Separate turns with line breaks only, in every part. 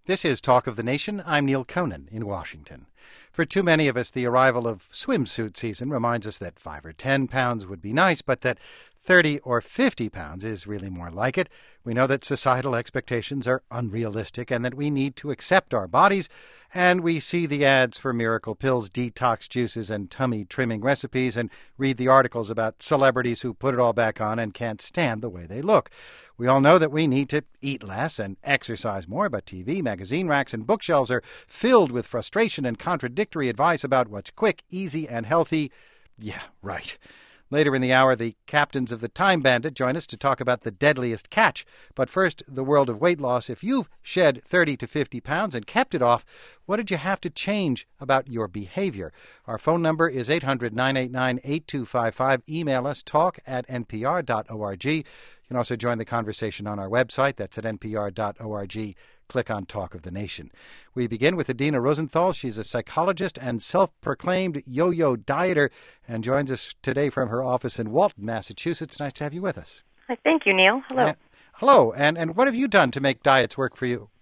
This is Talk of the Nation. I'm Neil Conan in Washington. For too many of us, the arrival of swimsuit season reminds us that 5 or 10 pounds would be nice, but that 30 or 50 pounds is really more like it. We know that societal expectations are unrealistic and that we need to accept our bodies, and we see the ads for miracle pills, detox juices, and tummy-trimming recipes, and read the articles about celebrities who put it all back on and can't stand the way they look. We all know that we need to eat less and exercise more, but TV, magazine racks, and bookshelves are filled with frustration and contradictory advice about what's quick, easy, and healthy. Yeah, right. Later in the hour, the captains of the Time Bandit join us to talk about the deadliest catch. But first, the world of weight loss. If you've shed 30 to 50 pounds and kept it off, what did you have to change about your behavior? Our phone number is 800-989-8255. Email us, talk@npr.org. You can also join the conversation on our website. That's at npr.org. Click on Talk of the Nation. We begin with Adina Rosenthal. She's a psychologist and self-proclaimed yo-yo dieter and joins us today from her office in Walton, Massachusetts. Nice to have you with us.
Hi, thank you, Neil. Hello.
Hello. And what have you done to make diets work for you?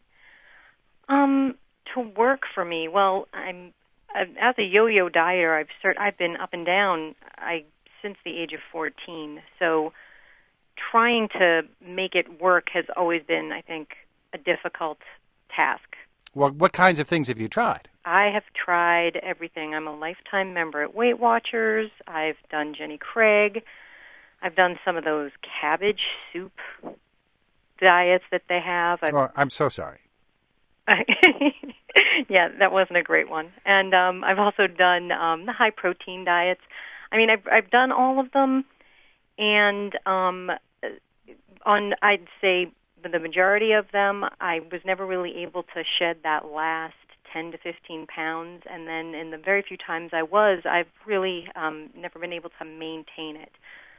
To work for me, well, as a yo-yo dieter, I've been up and down since the age of 14. So trying to make it work has always been, I think, a difficult task.
Well, what kinds of things have you tried?
I have tried everything. I'm a lifetime member at Weight Watchers. I've done Jenny Craig. I've done some of those cabbage soup diets that they have.
I'm so sorry.
Yeah, that wasn't a great one. And I've also done the high-protein diets. I mean, I've done all of them, and I'd say the majority of them, I was never really able to shed that last 10 to 15 pounds, and then in the very few times I've really never been able to maintain it.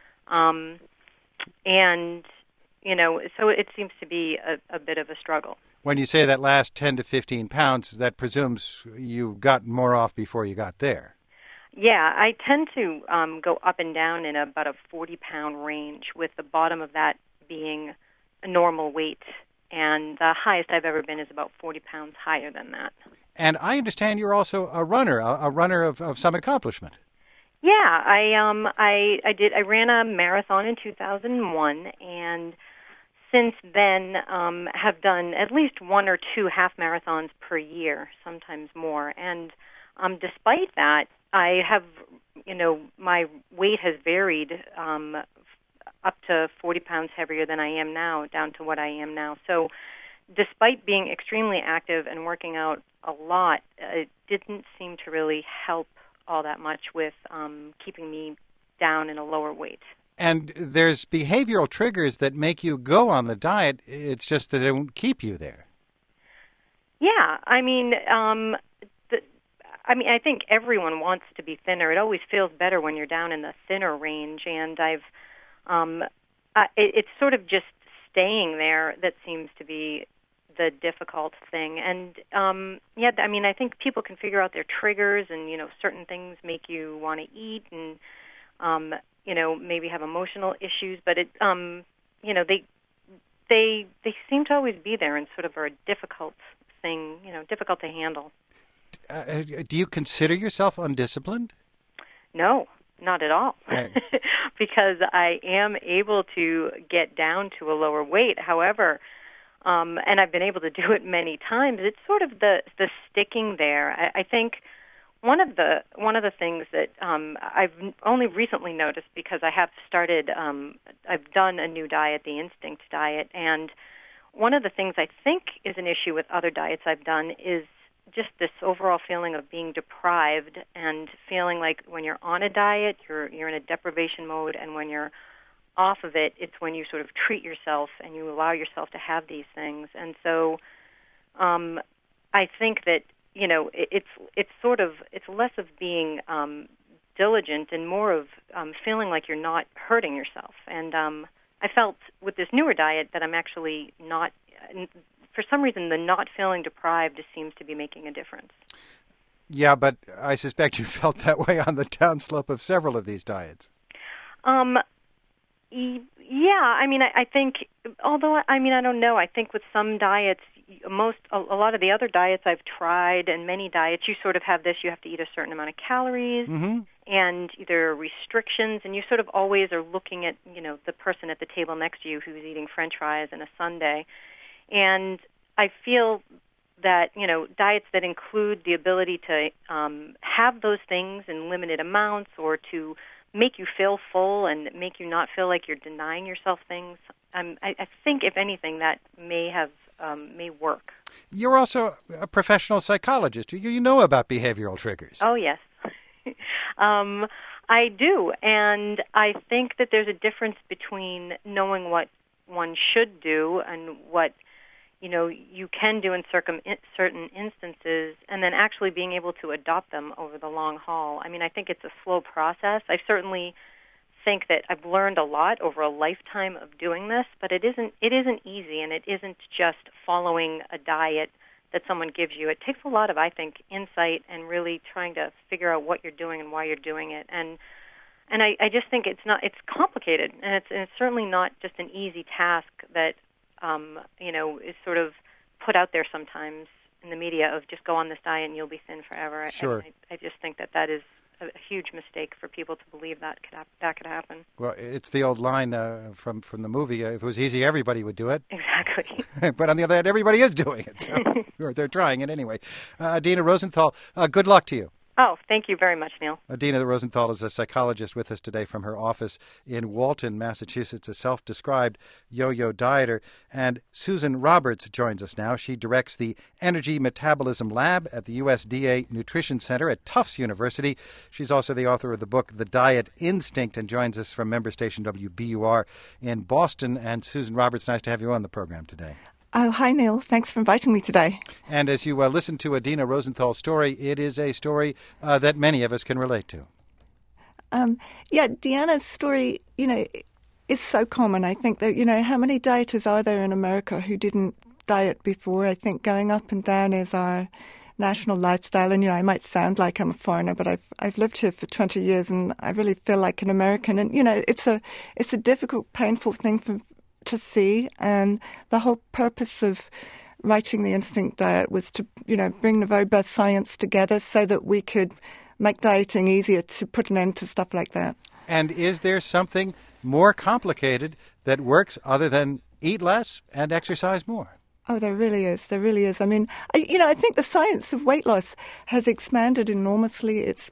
And, so it seems to be a bit of a struggle.
When you say that last 10 to 15 pounds, that presumes you got more off before you got there.
Yeah, I tend to go up and down in about a 40-pound range, with the bottom of that being a normal weight, and the highest I've ever been is about 40 pounds higher than that. And
I understand you're also a runner of some accomplishment.
Yeah, I ran a marathon in 2001, and since then have done at least one or two half marathons per year, sometimes more. And despite that, I have, my weight has varied up to 40 pounds heavier than I am now, down to what I am now. So despite being extremely active and working out a lot, it didn't seem to really help all that much with keeping me down in a lower weight.
And there's behavioral triggers that make you go on the diet. It's just that they won't keep you there.
Yeah, I think everyone wants to be thinner. It always feels better when you're down in the thinner range, and it's sort of just staying there that seems to be the difficult thing. And I think people can figure out their triggers, and certain things make you want to eat, and maybe have emotional issues. But they seem to always be there and sort of are a difficult thing, difficult to handle.
Do you consider yourself undisciplined?
No, not at all.
Right.
Because I am able to get down to a lower weight. However, and I've been able to do it many times, it's sort of the sticking there. I think one of the things that I've only recently noticed, because I have started, I've done a new diet, the Instinct diet, and one of the things I think is an issue with other diets I've done is just this overall feeling of being deprived, and feeling like when you're on a diet, you're in a deprivation mode, and when you're off of it, it's when you sort of treat yourself and you allow yourself to have these things. And so I think that, it's less of being diligent and more of feeling like you're not hurting yourself. And I felt with this newer diet that I'm actually not, for some reason, the not feeling deprived just seems to be making a difference.
Yeah, but I suspect you felt that way on the downslope of several of these diets.
Yeah, I think, although, I don't know, I think with some diets a lot of the other diets I've tried, and many diets, you sort of have this: you have to eat a certain amount of calories, and there are restrictions, and you sort of always are looking at, the person at the table next to you who's eating French fries and a sundae. And I feel that, diets that include the ability to have those things in limited amounts, or to make you feel full and make you not feel like you're denying yourself things, I think, if anything, that may work.
You're also a professional psychologist. You know about behavioral triggers.
Oh, yes. I do, and I think that there's a difference between knowing what one should do and what you can do in certain instances, and then actually being able to adopt them over the long haul. I mean, I think it's a slow process. I certainly think that I've learned a lot over a lifetime of doing this, but it isn't easy, and it isn't just following a diet that someone gives you. It takes a lot of, I think, insight and really trying to figure out what you're doing and why you're doing it. And I just think it's complicated, and it's certainly not just an easy task that is sort of put out there sometimes in the media of just go on this diet and you'll be thin forever.
Sure.
I just think that is a huge mistake for people to believe that could happen.
Well, it's the old line from the movie, if it was easy, everybody would do it.
Exactly.
But on the other hand, everybody is doing it, so or they're trying it anyway. Dina Rosenthal, good luck to you.
Oh, thank you very much, Neil.
Dina Rosenthal is a psychologist with us today from her office in Walton, Massachusetts, a self-described yo-yo dieter. And Susan Roberts joins us now. She directs the Energy Metabolism Lab at the USDA Nutrition Center at Tufts University. She's also the author of the book The Diet Instinct, and joins us from member station WBUR in Boston. And Susan Roberts, nice to have you on the program today.
Oh, hi, Neil. Thanks for inviting me today.
And as you listen to Dina Rosenthal's story, it is a story that many of us can relate to.
Deanna's story, is so common. I think that, how many dieters are there in America who didn't diet before? I think going up and down is our national lifestyle. And, I might sound like I'm a foreigner, but I've lived here for 20 years and I really feel like an American. And, it's a difficult, painful thing to see, and the whole purpose of writing the Instinct Diet was to, bring the very best science together so that we could make dieting easier, to put an end to stuff like that.
And is there something more complicated that works other than eat less and exercise more?
Oh, there really is. There really is. I mean, I think the science of weight loss has expanded enormously. It's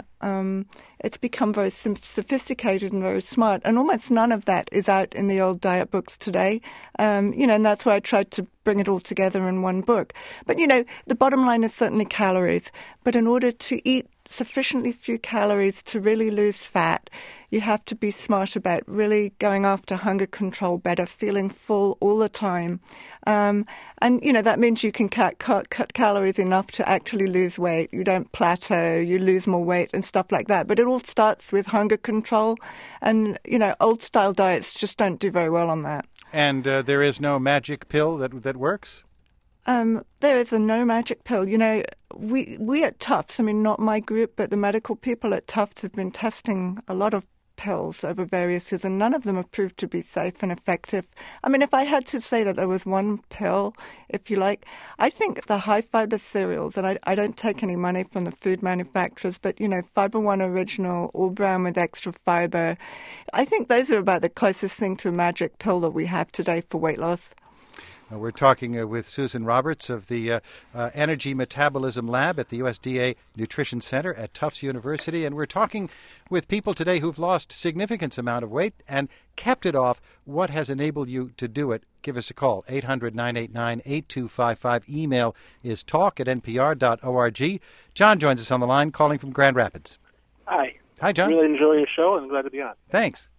become very sophisticated and very smart, and almost none of that is out in the old diet books today. And that's why I tried to bring it all together in one book. But, the bottom line is certainly calories. But in order to eat sufficiently few calories to really lose fat, you have to be smart about really going after hunger control better, feeling full all the time. And, that means you can cut calories enough to actually lose weight. You don't plateau, you lose more weight and stuff like that. But it all starts with hunger control. And, old-style diets just don't do very well on that.
And there is no magic pill that works?
There is no magic pill. We at Tufts, not my group, but the medical people at Tufts have been testing a lot of pills over various years, and none of them have proved to be safe and effective. If I had to say that there was one pill, if you like, I think the high-fiber cereals, and I don't take any money from the food manufacturers, but, Fiber One Original, All Brown with extra fiber, I think those are about the closest thing to a magic pill that we have today for weight loss.
We're talking with Susan Roberts of the Energy Metabolism Lab at the USDA Nutrition Center at Tufts University. And we're talking with people today who've lost significant amount of weight and kept it off. What has enabled you to do it? Give us a call, 800-989-8255. Email is talk@npr.org. John joins us on the line, calling from Grand Rapids.
Hi.
Hi, John.
Really enjoy your show and glad to be on.
Thanks.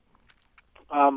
I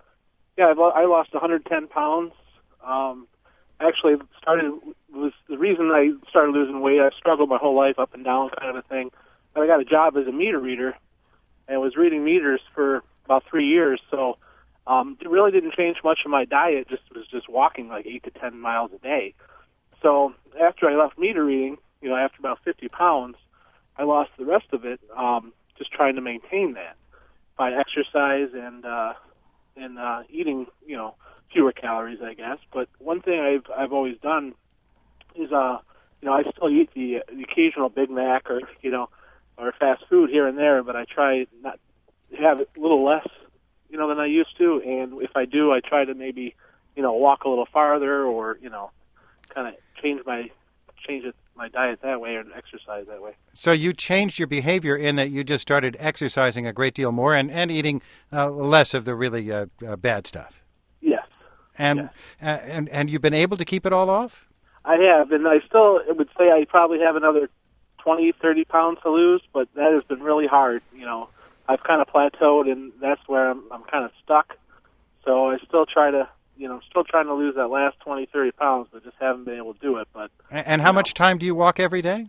lost 110 pounds. Actually, was the reason I started losing weight. I struggled my whole life, up and down kind of a thing. And I got a job as a meter reader and was reading meters for about 3 years. So it really didn't change much of my diet. Was walking like 8 to 10 miles a day. So after I left meter reading, after about 50 pounds, I lost the rest of it. Just trying to maintain that by exercise and eating, fewer calories, I guess. But one thing I've always done is, I still eat the occasional Big Mac or fast food here and there, but I try not to have it a little less, than I used to. And if I do, I try to maybe, walk a little farther or, kind of change my diet that way and exercise that way.
So you changed your behavior in that you just started exercising a great deal more and eating less of the really bad stuff.
Yes.
And you've been able to keep it all off?
I have, and I still would say I probably have another 20, 30 pounds to lose, but that has been really hard. I've kind of plateaued, and that's where I'm kind of stuck. So I still trying to lose that last 20, 30 pounds, but just haven't been able to do it. But
And how much time do you walk every day?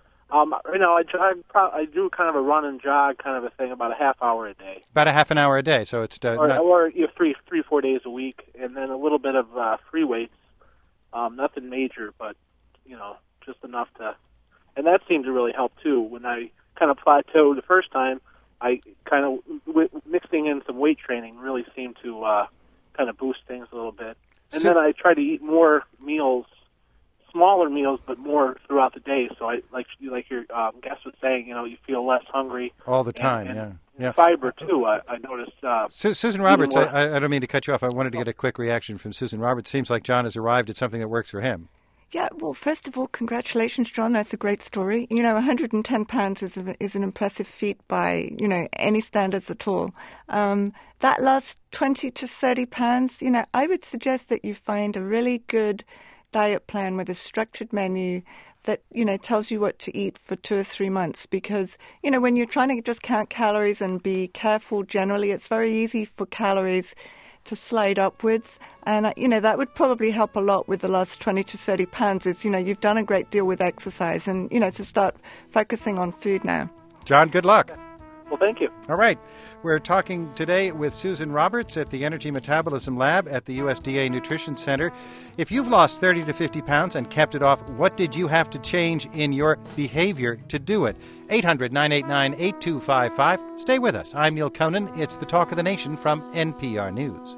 I do kind of a run and jog kind of a thing, about a half hour a day.
About a half an hour a day, so it's
or 3-4 days a week, and then a little bit of free weights. Nothing major, but just enough to, and that seemed to really help too. When I kind of plateaued the first time, I kind of mixing in some weight training really seemed to kind of boost things a little bit. And then I try to eat more meals, smaller meals, but more throughout the day. So I like your guest was saying, you feel less hungry
all the time.
And fiber too. I noticed.
Susan Roberts, I don't mean to cut you off. I wanted to get a quick reaction from Susan Roberts. Seems like John has arrived at something that works for him.
Yeah, well, first of all, congratulations, John. That's a great story. 110 pounds is an impressive feat by, any standards at all. That last 20 to 30 pounds, I would suggest that you find a really good diet plan with a structured menu that, tells you what to eat for 2 or 3 months. Because, when you're trying to just count calories and be careful generally, it's very easy for calories to slide upwards. And, that would probably help a lot with the last 20 to 30 pounds. It's, you've done a great deal with exercise and, to start focusing on food now.
John, good luck.
Well, thank you.
All right. We're talking today with Susan Roberts at the Energy Metabolism Lab at the USDA Nutrition Center. If you've lost 30 to 50 pounds and kept it off, what did you have to change in your behavior to do it? 800-989-8255. Stay with us. I'm Neil Conan. It's the Talk of the Nation from NPR News.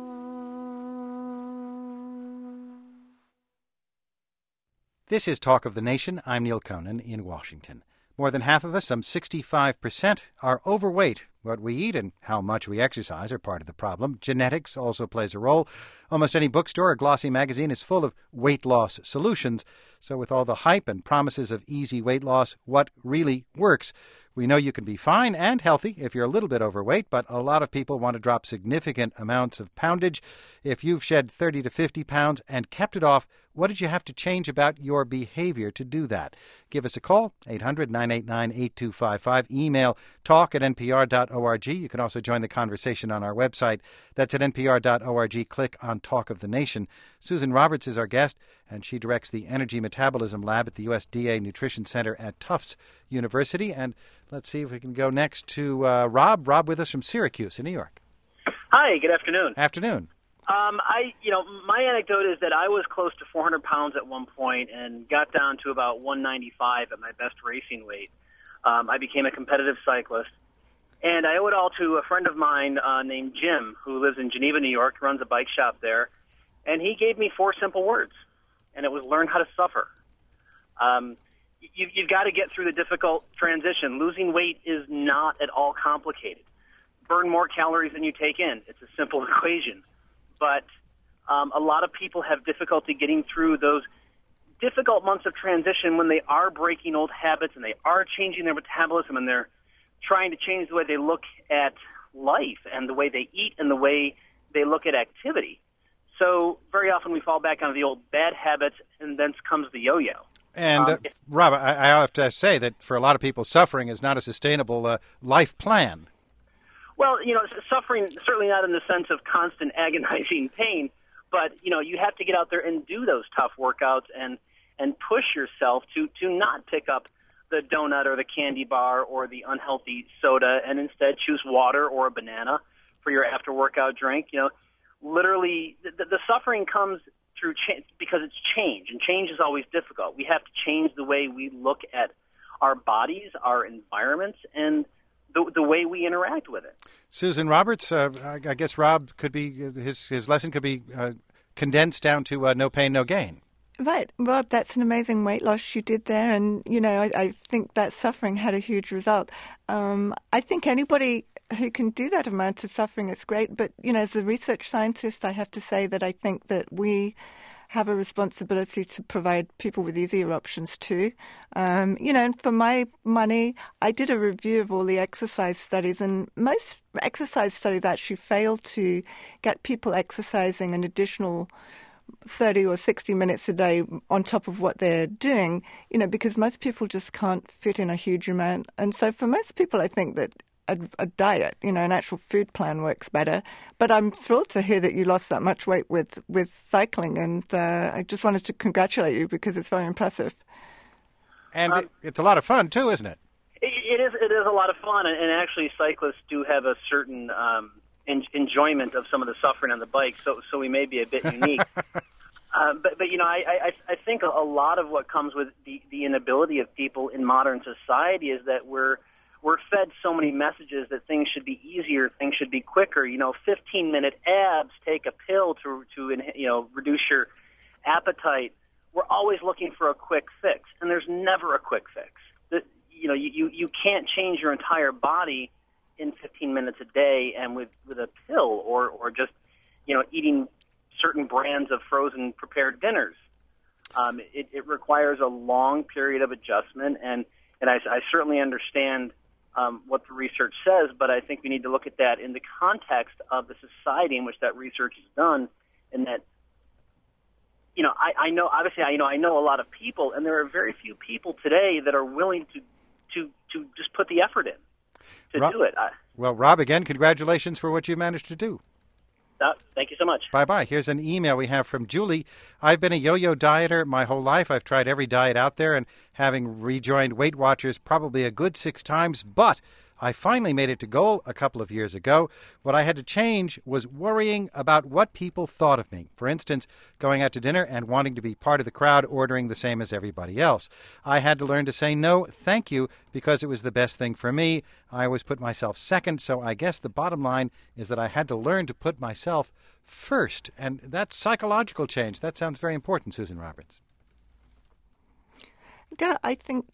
This is Talk of the Nation. I'm Neil Conan in Washington. More than half of us, some 65%, are overweight. What we eat and how much we exercise are part of the problem. Genetics also plays a role. Almost any bookstore or glossy magazine is full of weight loss solutions. So with all the hype and promises of easy weight loss, what really works? We know you can be fine and healthy if you're a little bit overweight, but a lot of people want to drop significant amounts of poundage. If you've shed 30 to 50 pounds and kept it off, what did you have to change about your behavior to do that? Give us a call, 800-989-8255. Email talk@npr.org. You can also join the conversation on our website. That's at npr.org. Click on Talk of the Nation. Susan Roberts is our guest, and she directs the Energy Metabolism Lab at the USDA Nutrition Center at Tufts University. And let's see if we can go next to Rob. Rob with us from Syracuse in New York.
Hi, good afternoon.
Afternoon.
My anecdote is that I was close to 400 pounds at one point and got down to about 195 at my best racing weight. I became a competitive cyclist, and I owe it all to a friend of mine named Jim, who lives in Geneva, New York, runs a bike shop there, and he gave me 4 simple words, and it was learn how to suffer. You've got to get through the difficult transition. Losing weight is not at all complicated. Burn more calories than you take in. It's a simple equation. But a lot of people have difficulty getting through those difficult months of transition when they are breaking old habits and they are changing their metabolism and they're trying to change the way they look at life and the way they eat and the way they look at activity. So very often we fall back on the old bad habits, and then comes the yo-yo.
And, Rob, I have to say that for a lot of people, suffering is not a sustainable life plan.
Well, suffering, certainly not in the sense of constant agonizing pain, but, you have to get out there and do those tough workouts and push yourself to not pick up the donut or the candy bar or the unhealthy soda and instead choose water or a banana for your after-workout drink. Literally, the suffering comes through because it's change, and change is always difficult. We have to change the way we look at our bodies, our environments, and the way we interact with it.
Susan Roberts, I guess Rob could be, his lesson could be condensed down to no pain, no gain.
Right, Rob, that's an amazing weight loss you did there. And, I think that suffering had a huge result. I think anybody who can do that amount of suffering is great. But, as a research scientist, I have to say that I think that we have a responsibility to provide people with easier options too. And for my money, I did a review of all the exercise studies, and most exercise studies actually fail to get people exercising an additional 30 or 60 minutes a day on top of what they're doing, because most people just can't fit in a huge amount. And so for most people, I think that a diet, an actual food plan works better. But I'm thrilled to hear that you lost that much weight with cycling, and I just wanted to congratulate you because it's very impressive.
And it's a lot of fun too, isn't it?
It is a lot of fun, and actually cyclists do have a certain enjoyment of some of the suffering on the bike, so we may be a bit unique. But I think a lot of what comes with the inability of people in modern society is that we're fed so many messages that things should be easier, things should be quicker. 15-minute abs, take a pill to reduce your appetite. We're always looking for a quick fix, and there's never a quick fix. You can't change your entire body in 15 minutes a day and with a pill or just eating certain brands of frozen prepared dinners. It requires a long period of adjustment, and I certainly understand what the research says, but I think we need to look at that in the context of the society in which that research is done, and that I know a lot of people, and there are very few people today that are willing to just put the effort in to do it.
Well, Rob, again, congratulations for what you managed to do.
Thank you so much.
Bye-bye. Here's an email we have from Julie. I've been a yo-yo dieter my whole life. I've tried every diet out there, and having rejoined Weight Watchers probably a good 6 times, but I finally made it to goal a couple of years ago. What I had to change was worrying about what people thought of me. For instance, going out to dinner and wanting to be part of the crowd ordering the same as everybody else. I had to learn to say no, thank you, because it was the best thing for me. I always put myself second, so I guess the bottom line is that I had to learn to put myself first. And that's psychological change. That sounds very important, Susan Roberts.
Yeah, I think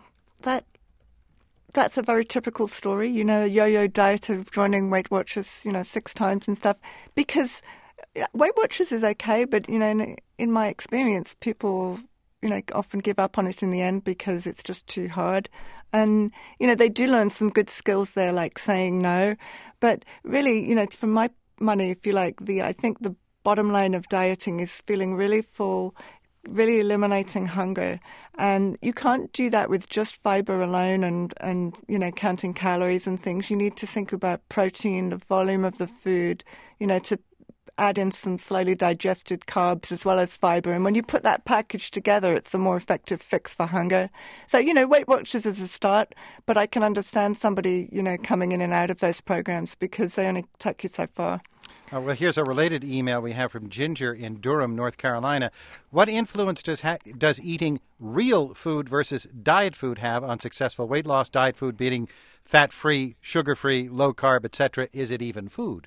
that's a very typical story, yo-yo diet of joining Weight Watchers, 6 times and stuff. Because Weight Watchers is okay, but, in my experience, people, often give up on it in the end because it's just too hard. And, they do learn some good skills there, like saying no. But really, for my money, if you like, I think the bottom line of dieting is feeling really full, really eliminating hunger. And you can't do that with just fiber alone and counting calories and things. You need to think about protein, the volume of the food, to add in some slowly digested carbs as well as fiber. And when you put that package together, it's a more effective fix for hunger. So, Weight Watchers is a start, but I can understand somebody, coming in and out of those programs because they only take you so far.
Well, here's a related email we have from Ginger in Durham, North Carolina. What influence does eating real food versus diet food have on successful weight loss? Diet food being fat-free, sugar-free, low-carb, etc. Is it even food?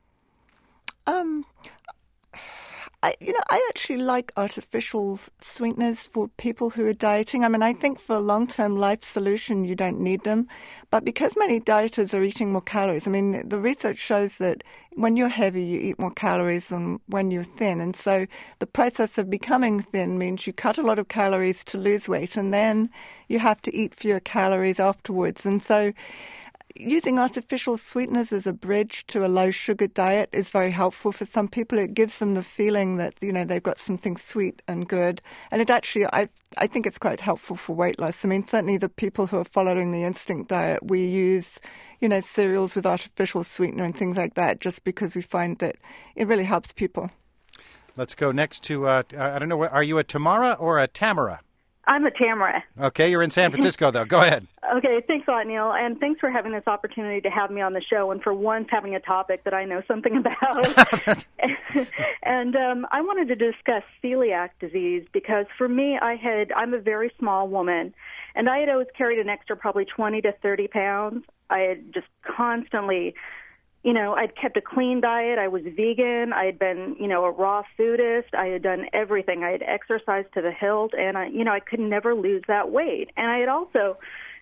I actually like artificial sweeteners for people who are dieting. I mean, I think for a long-term life solution, you don't need them. But because many dieters are eating more calories, I mean, the research shows that when you're heavy, you eat more calories than when you're thin. And so the process of becoming thin means you cut a lot of calories to lose weight, and then you have to eat fewer calories afterwards. And so using artificial sweeteners as a bridge to a low-sugar diet is very helpful for some people. It gives them the feeling that, they've got something sweet and good. And it actually, I think it's quite helpful for weight loss. I mean, certainly the people who are following the Instinct diet, we use, cereals with artificial sweetener and things like that just because we find that it really helps people. Let's go next to, I don't know, are you a Tamara or a Tamara?
I'm a Tamara.
Okay, you're in San Francisco, though. Go ahead.
Okay, thanks a lot, Neil, and thanks for having this opportunity to have me on the show, and for once having a topic that I know something about. And I wanted to discuss celiac disease because for me, I'm a very small woman, And I had always carried an extra probably 20 to 30 pounds. I had just constantly, I'd kept a clean diet. I was vegan. I had been, a raw foodist. I had done everything. I had exercised to the hilt, and I could never lose that weight. And I had also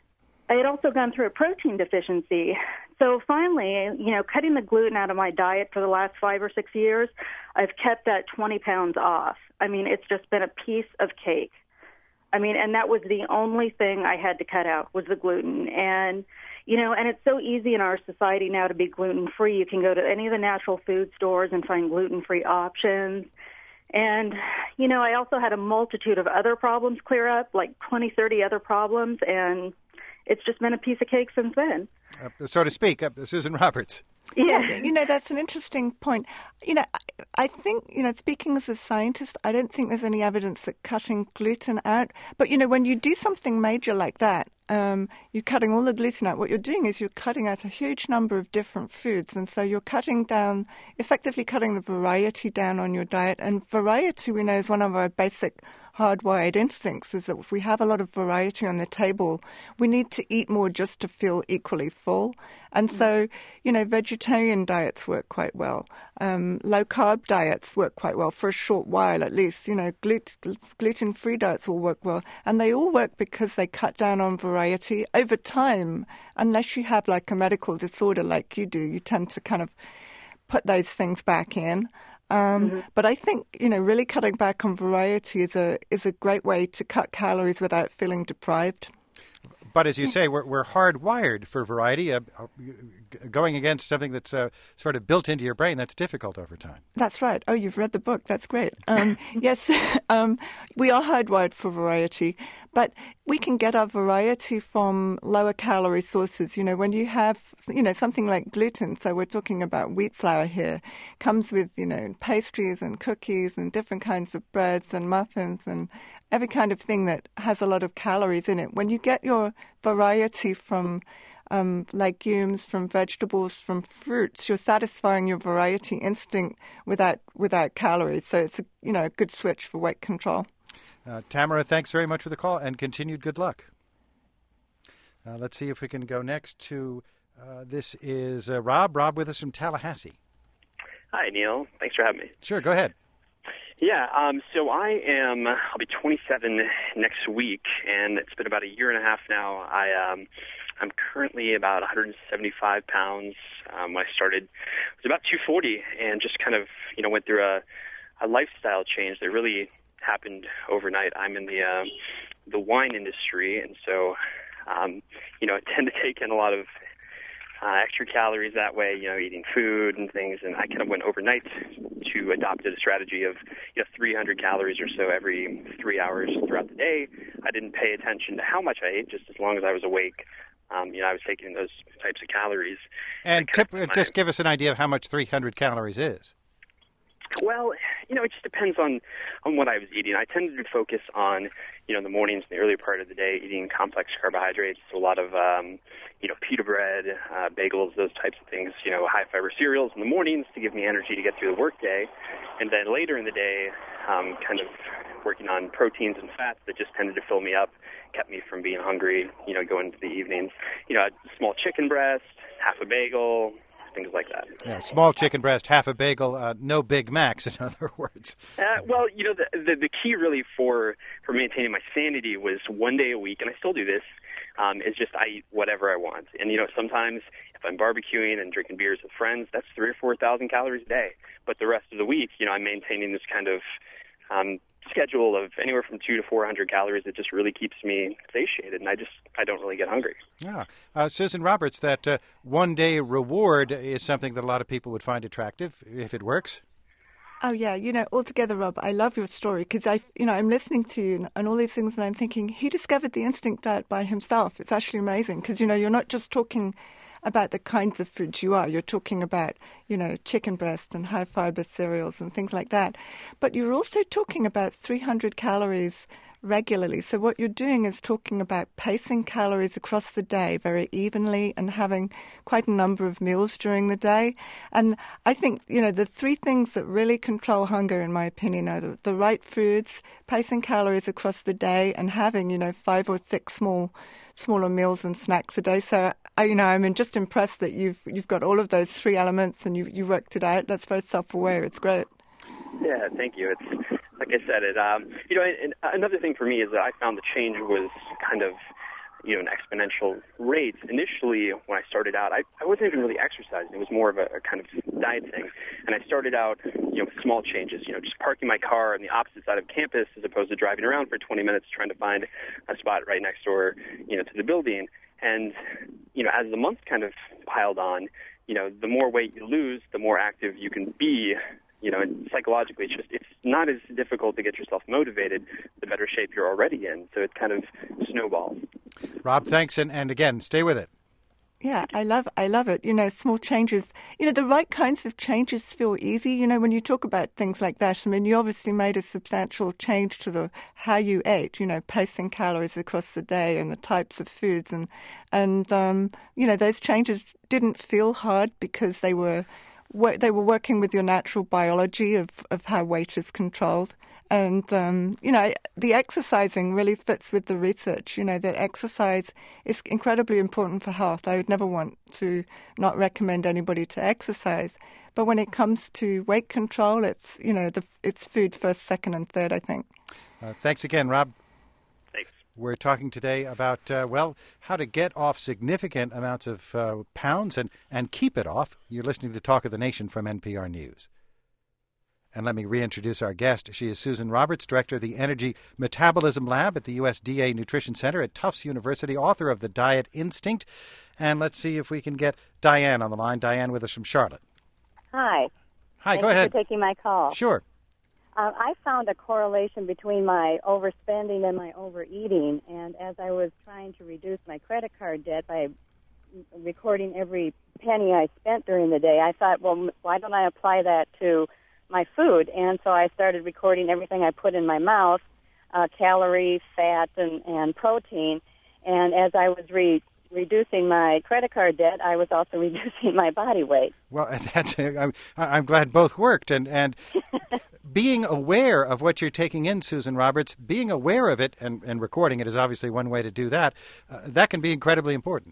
gone through a protein deficiency. So finally, cutting the gluten out of my diet for the last 5 or 6 years, I've kept that 20 pounds off. I mean, it's just been a piece of cake. I mean, and that was the only thing I had to cut out was the gluten. And, and it's so easy in our society now to be gluten-free. You can go to any of the natural food stores and find gluten-free options. And, I also had a multitude of other problems clear up, like 20, 30 other problems, and it's just been a piece of cake since then.
So to speak, Susan Roberts.
Yeah, that's an interesting point. I think, speaking as a scientist, I don't think there's any evidence that cutting gluten out. But, when you do something major like that, you're cutting all the gluten out. What you're doing is you're cutting out a huge number of different foods. And so you're effectively cutting the variety down on your diet. And variety, we know, is one of our basic hardwired instincts, is that if we have a lot of variety on the table, we need to eat more just to feel equally full. And so, vegetarian diets work quite well. Low-carb diets work quite well for a short while at least. Gluten-free diets will work well. And they all work because they cut down on variety. Over time, unless you have like a medical disorder like you do, you tend to kind of put those things back in. But I think, really cutting back on variety is a great way to cut calories without feeling deprived.
But as you say, we're hardwired for variety. Going against something that's sort of built into your brain, that's difficult over time.
That's right. Oh, you've read the book. That's great. Yes, we are hardwired for variety, but we can get our variety from lower calorie sources. When you have, something like gluten, so we're talking about wheat flour here, comes with, pastries and cookies and different kinds of breads and muffins and every kind of thing that has a lot of calories in it. When you get your variety from legumes, from vegetables, from fruits, you're satisfying your variety instinct without calories. So it's a good switch for weight control.
Tamara, thanks very much for the call and continued good luck. Let's see if we can go next to this is Rob. Rob with us from Tallahassee.
Hi, Neil. Thanks for having me.
Sure, go ahead.
Yeah, so I'll be 27 next week, and it's been about a year and a half now. I'm currently about 175 pounds. When I started, I was about 240, and just kind of, went through a lifestyle change that really happened overnight. I'm in the wine industry, and so, I tend to take in a lot of extra calories that way, eating food and things, and I kind of went overnight to adopted a strategy of 300 calories or so every 3 hours throughout the day. I didn't pay attention to how much I ate, just as long as I was awake. I was taking those types of calories.
And just give us an idea of how much 300 calories is.
Well, it just depends on what I was eating. I tended to focus on, in the mornings, in the early part of the day, eating complex carbohydrates, a lot of, pita bread, bagels, those types of things, high-fiber cereals in the mornings to give me energy to get through the workday. And then later in the day, kind of working on proteins and fats that just tended to fill me up, kept me from being hungry, going into the evenings. A small chicken breast, half a bagel, things like that.
Yeah, small chicken breast, half a bagel, no Big Macs, in other words.
Well, the key really for maintaining my sanity was one day a week, and I still do this, is just I eat whatever I want. And, sometimes if I'm barbecuing and drinking beers with friends, that's 3,000 or 4,000 calories a day. But the rest of the week, I'm maintaining this kind of schedule of anywhere from 200 to 400 calories that just really keeps me satiated, and I don't really get hungry.
Yeah. Susan Roberts, that one-day reward is something that a lot of people would find attractive if it works.
Oh, yeah. Altogether, Rob, I love your story because I'm listening to you and all these things and I'm thinking he discovered the instinct diet by himself. It's actually amazing because, you're not just talking about the kinds of foods you are. You're talking about, chicken breast and high-fiber cereals and things like that. But you're also talking about 300 calories regularly. So what you're doing is talking about pacing calories across the day very evenly and having quite a number of meals during the day. And I think, the three things that really control hunger, in my opinion, are the right foods, pacing calories across the day, and having, 5 or 6 smaller meals and snacks a day. So, I'm just impressed that you've got all of those three elements and you worked it out. That's very self-aware. It's great.
Yeah, thank you. It's like I said, and another thing for me is that I found the change was kind of, an exponential rate. Initially, when I started out, I wasn't even really exercising. It was more of a kind of diet thing. And I started out, with small changes, just parking my car on the opposite side of campus as opposed to driving around for 20 minutes trying to find a spot right next door, to the building. And, as the months kind of piled on, the more weight you lose, the more active you can be. And psychologically, it's not as difficult to get yourself motivated the better shape you're already in. So it kind of snowballs.
Rob, thanks. And again, stay with it.
Yeah, I love it. Small changes, the right kinds of changes feel easy. When you talk about things like that, you obviously made a substantial change to how you ate, pacing calories across the day and the types of foods. And those changes didn't feel hard because they were working with your natural biology of how weight is controlled. And, the exercising really fits with the research, that exercise is incredibly important for health. I would never want to not recommend anybody to exercise. But when it comes to weight control, it's, it's food first, second, and third, I think.
Thanks again, Rob.
Thanks.
We're talking today about, how to get off significant amounts of pounds and keep it off. You're listening to Talk of the Nation from NPR News. And let me reintroduce our guest. She is Susan Roberts, Director of the Energy Metabolism Lab at the USDA Nutrition Center at Tufts University, author of The Diet Instinct. And let's see if we can get Diane on the line. Diane with us from Charlotte.
Hi.
Hi, go ahead.
Thank you for taking my call.
Sure.
I found a correlation between my overspending and my overeating, and as I was trying to reduce my credit card debt by recording every penny I spent during the day, I thought, well, why don't I apply that to my food? And so I started recording everything I put in my mouth, calories, fat, and protein. And as I was reducing my credit card debt, I was also reducing my body weight.
Well, I'm glad both worked. And being aware of what you're taking in, Susan Roberts, being aware of it and recording it is obviously one way to do that. That can be incredibly important.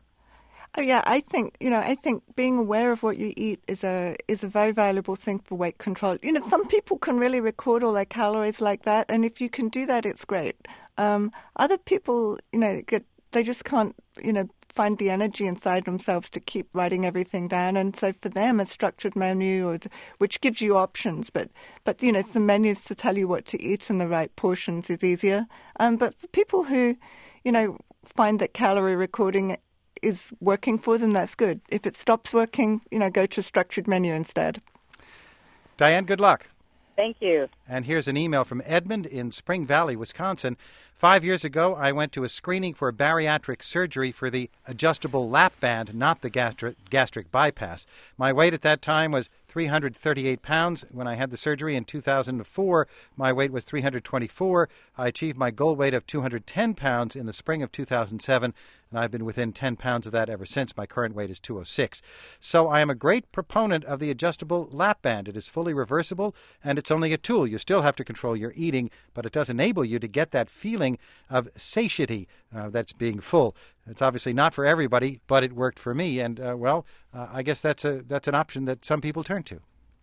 Oh yeah, I think being aware of what you eat is a very valuable thing for weight control. Some people can really record all their calories like that, and if you can do that, it's great. Other people, they just can't, find the energy inside themselves to keep writing everything down, and so for them, a structured menu which gives you options, but some menus to tell you what to eat in the right portions is easier. But for people who, find that calorie recording is working for them, that's good. If it stops working, go to a structured menu instead.
Diane, good luck.
Thank you.
And here's an email from Edmund in Spring Valley, Wisconsin. 5 years ago, I went to a screening for bariatric surgery for the adjustable lap band, not the gastric bypass. My weight at that time was 338 pounds. When I had the surgery in 2004, my weight was 324. I achieved my goal weight of 210 pounds in the spring of 2007, and I've been within 10 pounds of that ever since. My current weight is 206. So I am a great proponent of the adjustable lap band. It is fully reversible, and it's only a tool. You still have to control your eating, but it does enable you to get that feeling of satiety that's being full. It's obviously not for everybody, but it worked for me. And, I guess that's an option that some people turn to.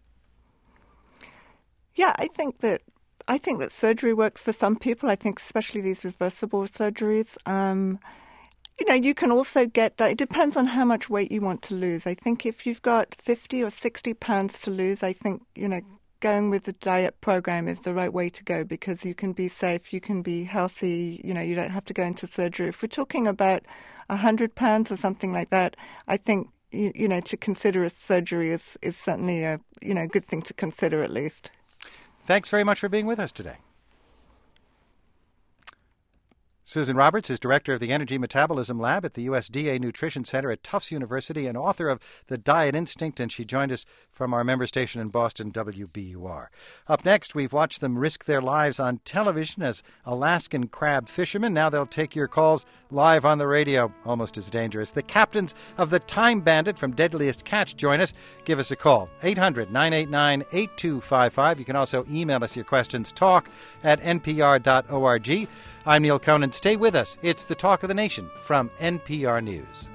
Yeah, I think that surgery works for some people. I think especially these reversible surgeries. You can also get that. It depends on how much weight you want to lose. I think if you've got 50 or 60 pounds to lose, I think, going with the diet program is the right way to go because you can be safe, you can be healthy, you don't have to go into surgery. If we're talking about 100 pounds or something like that, I think, to consider a surgery is certainly a, good thing to consider at least.
Thanks very much for being with us today. Susan Roberts is director of the Energy Metabolism Lab at the USDA Nutrition Center at Tufts University and author of The Diet Instinct, and she joined us from our member station in Boston, WBUR. Up next, we've watched them risk their lives on television as Alaskan crab fishermen. Now they'll take your calls live on the radio, almost as dangerous. The captains of the Time Bandit from Deadliest Catch join us. Give us a call, 800-989-8255. You can also email us your questions, talk@npr.org. I'm Neil Conan. Stay with us. It's the Talk of the Nation from NPR News.